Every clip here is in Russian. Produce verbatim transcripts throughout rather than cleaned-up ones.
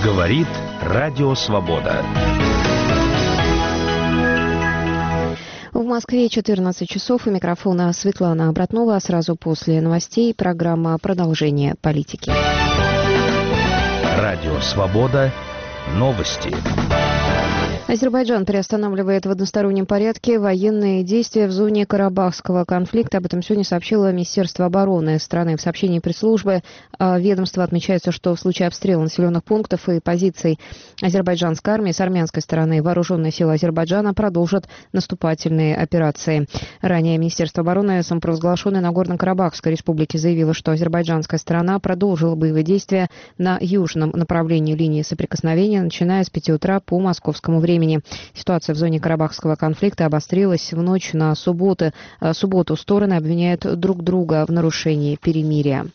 Говорит Радио Свобода. В Москве четырнадцать часов. У микрофона Светлана Братнова. Сразу после новостей программа «Продолжение политики». Радио Свобода. Новости. Азербайджан приостанавливает в одностороннем порядке военные действия в зоне Карабахского конфликта. Об этом сегодня сообщило Министерство обороны страны. В сообщении пресс-службы ведомства отмечается, что в случае обстрела населенных пунктов и позиций азербайджанской армии с армянской стороны вооруженные силы Азербайджана продолжат наступательные операции. Ранее Министерство обороны самопровозглашенной Нагорно-Карабахской республики заявило, что азербайджанская сторона продолжила боевые действия на южном направлении линии соприкосновения, начиная с пяти утра по московскому времени. Ситуация в зоне Карабахского конфликта обострилась в ночь на субботу. субботу. Стороны обвиняют друг друга в нарушении перемирия.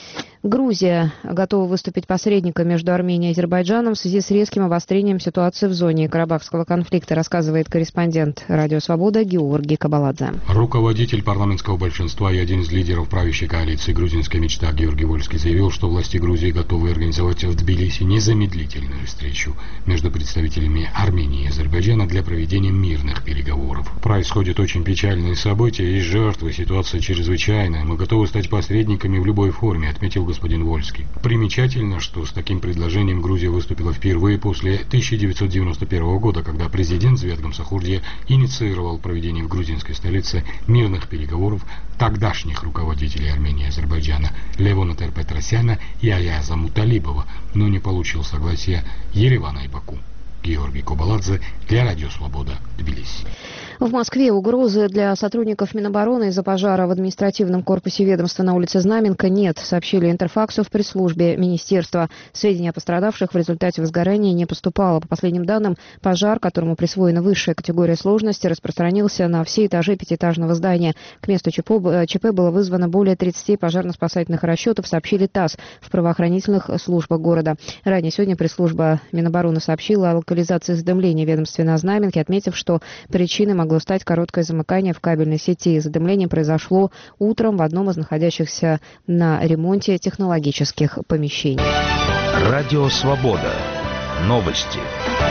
Грузия готова выступить посредником между Арменией и Азербайджаном в связи с резким обострением ситуации в зоне Карабахского конфликта, рассказывает корреспондент Радио Свобода Георгий Кабаладзе. Руководитель парламентского большинства и один из лидеров правящей коалиции «Грузинская мечта» Георгий Вольский заявил, что власти Грузии готовы организовать в Тбилиси незамедлительную встречу между представителями Армении и Азербайджана для проведения мирных переговоров. Происходят очень печальные события, есть жертвы, ситуация чрезвычайная. Мы готовы стать посредниками в любой форме, отметил господин Вольский. Примечательно, что с таким предложением Грузия выступила впервые после тысяча девятьсот девяносто первого года, когда президент Звет Гамсахурдия инициировал проведение в грузинской столице мирных переговоров тогдашних руководителей Армении и Азербайджана Левона Тер-Петросяна и Аяза Муталибова, но не получил согласия Еревана и Баку. Георгий Кабаладзе для Радио Свобода, Тбилиси. В Москве угрозы для сотрудников Минобороны из-за пожара в административном корпусе ведомства на улице Знаменка нет, сообщили Интерфаксу в пресс-службе министерства. Сведения о пострадавших в результате возгорания не поступало. По последним данным, пожар, которому присвоена высшая категория сложности, распространился на все этажи пятиэтажного здания. К месту ЧП было вызвано более тридцати пожарно-спасательных расчетов, сообщили ТАСС в правоохранительных службах города. Ранее сегодня пресс-служба Минобороны сообщила о локализации задымления ведомства на Знаменке, отметив, что причиной могло стать короткое замыкание в кабельной сети. Задымление произошло утром в одном из находящихся на ремонте технологических помещений. Радио Свобода. Новости.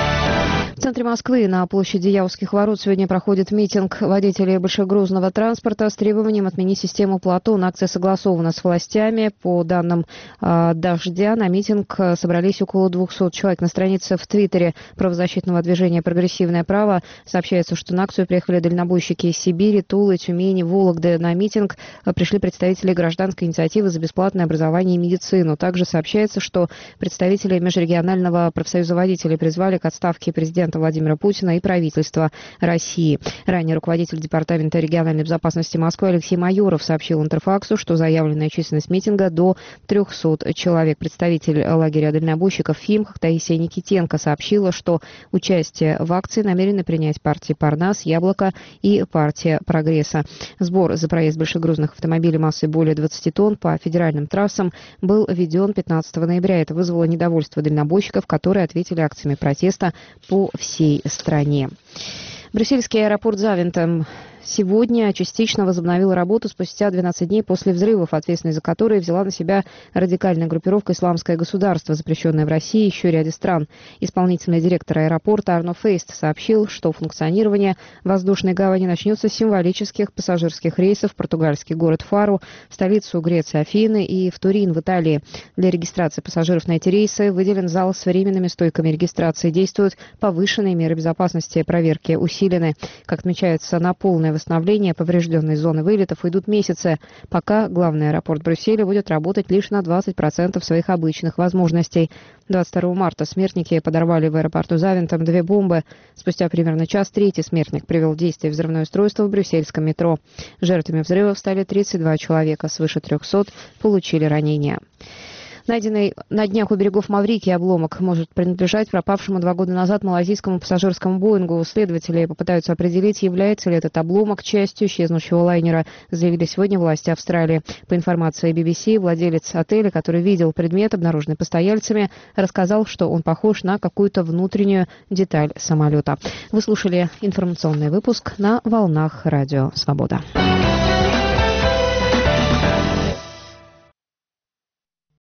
В центре Москвы на площади Яузских ворот сегодня проходит митинг водителей большегрузного транспорта с требованием отменить систему Платон. Акция согласована с властями. По данным э, «Дождя», на митинг собрались около двухсот человек. На странице в Твиттере правозащитного движения «Прогрессивное право» сообщается, что на акцию приехали дальнобойщики из Сибири, Тулы, Тюмени, Вологды. На митинг пришли представители гражданской инициативы за бесплатное образование и медицину. Также сообщается, что представители Межрегионального профсоюза водителей призвали к отставке президента Владимира Путина и правительства России. Ранее руководитель Департамента региональной безопасности Москвы Алексей Майоров сообщил Интерфаксу, что заявленная численность митинга до трехсот человек. Представитель лагеря дальнобойщиков в Химках Таисия Никитенко сообщила, что участие в акции намерены принять партии «Парнас», «Яблоко» и партия «Прогресса». Сбор за проезд большегрузных автомобилей массой более двадцати тонн по федеральным трассам был введен пятнадцатого ноября. Это вызвало недовольство дальнобойщиков, которые ответили акциями протеста по всей стране. Брюссельский аэропорт Завентем сегодня частично возобновил работу спустя двенадцать дней после взрывов, ответственность за которые взяла на себя радикальная группировка «Исламское государство», запрещенное в России и еще ряде стран. Исполнительный директор аэропорта Арно Фейст сообщил, что функционирование воздушной гавани начнется с символических пассажирских рейсов в португальский город Фару, в столицу Греции Афины и в Турин в Италии. Для регистрации пассажиров на эти рейсы выделен зал с временными стойками регистрации. Действуют повышенные меры безопасности, проверки усилены. Как отмечается, на полное восстановление поврежденной зоны вылетов идут месяцы, пока главный аэропорт Брюсселя будет работать лишь на двадцать процентов своих обычных возможностей. двадцать второго марта смертники подорвали в аэропорту Завентем две бомбы. Спустя примерно час третий смертник привел в действие взрывное устройство в брюссельском метро. Жертвами взрывов стали тридцать два человека, свыше трехсот получили ранения. Найденный на днях у берегов Маврикии обломок может принадлежать пропавшему два года назад малайзийскому пассажирскому Боингу. Следователи попытаются определить, является ли этот обломок частью исчезнувшего лайнера, заявили сегодня власти Австралии. По информации би би си, владелец отеля, который видел предмет, обнаруженный постояльцами, рассказал, что он похож на какую-то внутреннюю деталь самолета. Вы слушали информационный выпуск на волнах Радио Свобода.